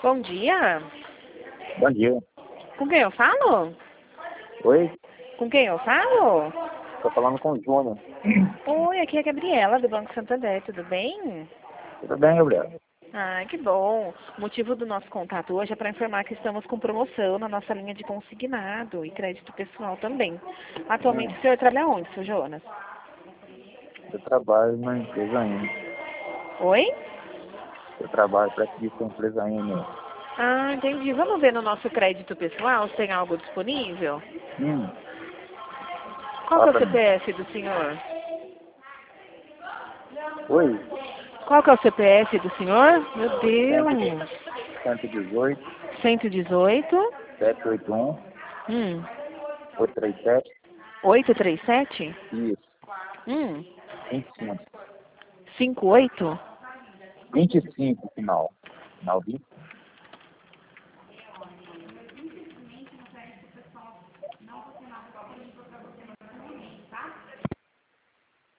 Bom dia. Bom dia. Com quem eu falo? Oi? Com quem eu falo? Tô falando com o Júnior. Oi, aqui é a Gabriela, do Banco Santander, tudo bem? Tudo bem, Gabriel? Ah, que bom. O motivo do nosso contato hoje é para informar que estamos com promoção na nossa linha de consignado e crédito pessoal também. Atualmente o senhor trabalha onde, seu Jonas? Eu trabalho na empresa ainda. Oi? Eu trabalho para essa empresa ainda. Ah, entendi. Vamos ver no nosso crédito pessoal se tem algo disponível? Qual que Fala é o pra mim. CPF do senhor? Oi? Qual que é o CPF do senhor? Meu Deus. 118, 118. 781, Hum. 837. 837? Isso. 25. 25. 58? 25 final. Final 20.